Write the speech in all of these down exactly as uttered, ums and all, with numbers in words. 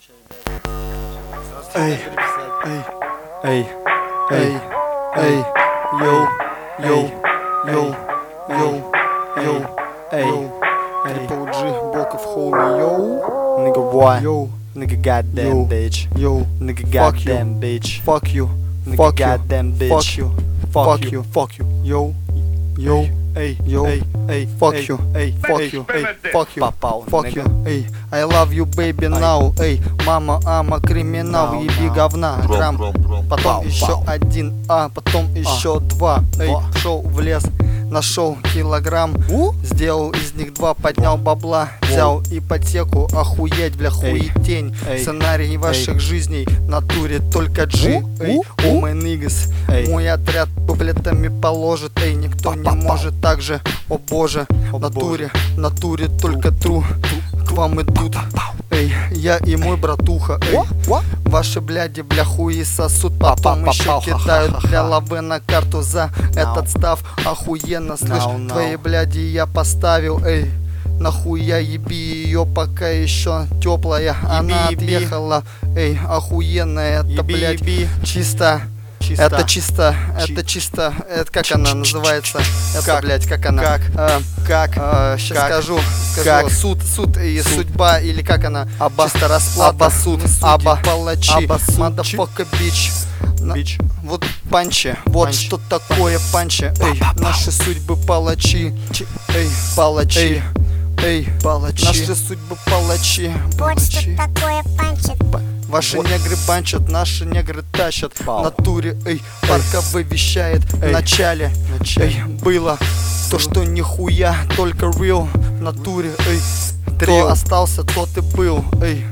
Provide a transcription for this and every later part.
Эй, эй, эй, эй, эй, йоу, йоу, йоу, йоу, йоу, эй, Triple G, Боков, homie, йоу, nigga boy, йоу, nigga goddamn bitch, йоу, nigga goddamn bitch, fuck you, fuck goddamn bitch, fuck you, fuck you, fuck you, йоу, йоу, эй, йоу, эй, fuck you, эй, fuck you, эй, fuck you, попал, fuck you, эй, I love you baby now, эй, мама, ама, криминал, еби говна, грамм, потом еще один, а потом еще два, эй, шел в лес, нашел килограмм, сделал из них два, поднял бабла, взял ипотеку, охуеть, бля, хуетень, сценарий ваших жизней, натуре только G, эй, о май нигас, мой отряд куплетами положит, эй, никто не может так же, о боже, натуре, натуре только тру, к вам идут, эй, я и мой братуха, эй, ваши бляди, бля, хуи сосут, потом еще кидают для лавы на карту за этот став, охуенно, слышь, твои бляди я поставил, эй, нахуя еби ее, пока еще теплая, она отъехала, эй, охуенная, это, блядь, чисто. Чисто. Это чисто, Чи это чисто, это как Чи она называется? Это, как? блядь, как она? Как? А, как? А, сейчас как? скажу, скажу. Как? Суд, суд и суд. судьба, или как она? Аба. Чисто расплата, Аба. суд, Аба. палачи, motherfucker, бич. Бич. Вот панчи, вот панч. что такое панчи, эй, наши судьбы палачи, Чи. эй, палачи, эй, палачи, наши судьбы палачи, вот что такое панчи. Ваши вот. негры банчат, наши негры тащат в натуре, эй, парковый вещает в начале, эй, было то, что нихуя, только real в натуре, эй, кто остался, тот и был, эй,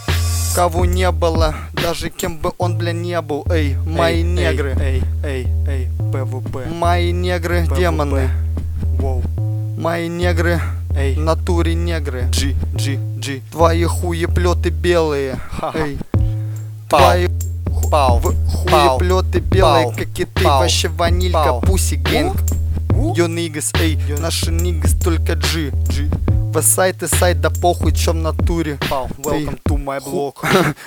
кого не было, даже кем бы он, бля, не был, эй, мои негры, эй, эй, эй, ПВП, мои негры, демоны, мои негры, эй, в натуре негры, G, G, G, твои хуеплеты белые, эй, твои хуеплеты белые, как и ты, вообще ванилька, пуси гэнг, yo niggas, эй, наши niggas только G, G, сайт и сайт, да похуй, чем в натуре, welcome to my blog,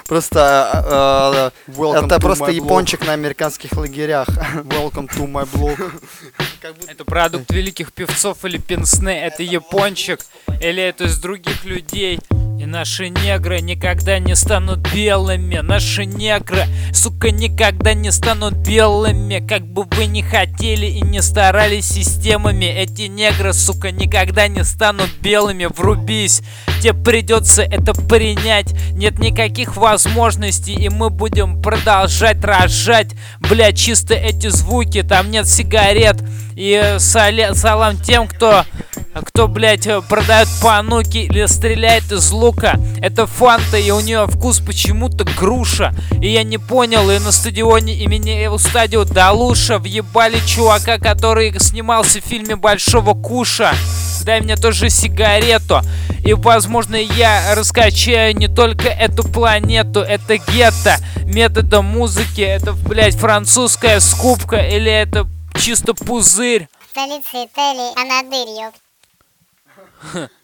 просто, это просто япончик на американских лагерях, welcome to my blog. Это продукт великих певцов или пенсне, это япончик, или это из других людей. И наши негры никогда не станут белыми. Наши негры, сука, никогда не станут белыми. Как бы вы ни хотели и не старались системами, эти негры, сука, никогда не станут белыми. Врубись, тебе придется это принять. Нет никаких возможностей, и мы будем продолжать рожать, бля, чисто эти звуки. Там нет сигарет. И сале, салам тем, кто... Кто, блядь, продает пануки или стреляет из лука. Это фанта, и у нее вкус почему-то груша. И я не понял, и на стадионе имени Эвстадио Далуша въебали чувака, который снимался в фильме Большого Куша. Дай мне тоже сигарету, и, возможно, я раскачаю не только эту планету. Это гетто метода музыки. Это, блядь, французская скупка, или это чисто пузырь. В столице Италии Анадырь, ёпт.